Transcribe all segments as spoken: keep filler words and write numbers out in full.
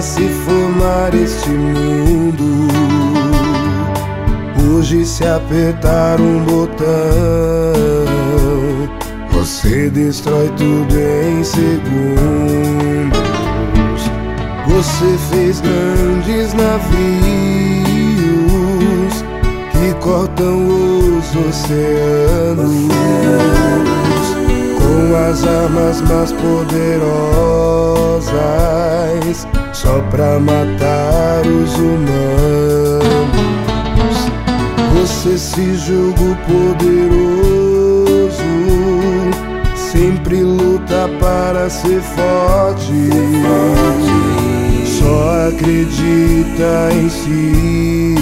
para se formar este mundo. Hoje, se apertar um botão, você destrói tudo em segundos. Você fez grandes navios que cortam os oceanos com as armas mais poderosas, só pra matar os humanos. Você se julga poderoso, sempre luta para ser forte, só acredita em si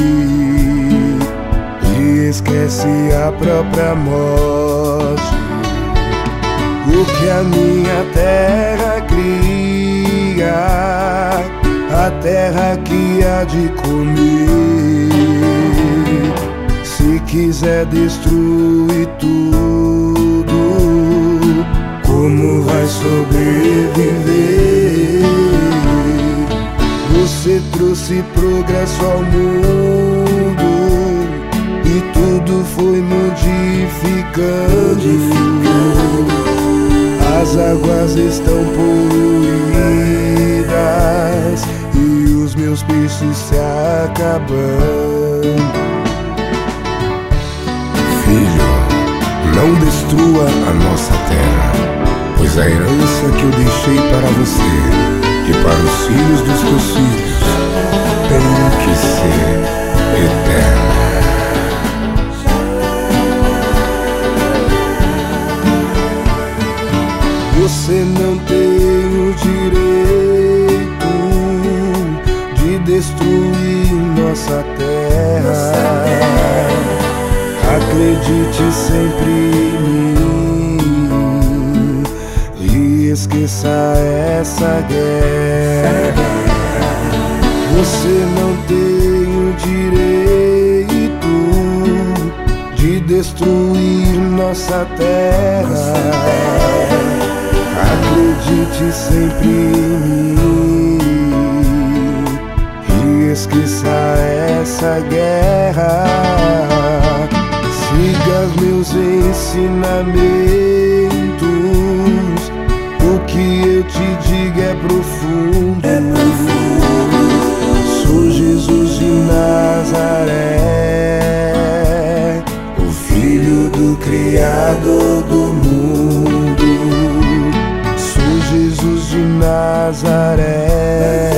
e esquece a própria morte. O que a minha terra cria, a terra que há de comer. Se quiser destruir tudo, como vai sobreviver? Você trouxe progresso ao mundo e tudo foi modificando. As águas estão poluídas e os meus peixes se acabando. Filho, não destrua a nossa terra, pois a herança que eu deixei para você e para os filhos dos teus filhos tem que ser eterna. Você não tem o direito de destruir nossa terra. Acredite sempre em mim e esqueça essa guerra. Você não tem o direito de destruir nossa terra. Acredite sempre em mim e esqueça essa guerra. Siga os meus ensinamentos, o que eu te digo é profundo. É profundo. Sou Jesus de Nazaré, o Filho do Criador do mundo. Sou Jesus de Nazaré,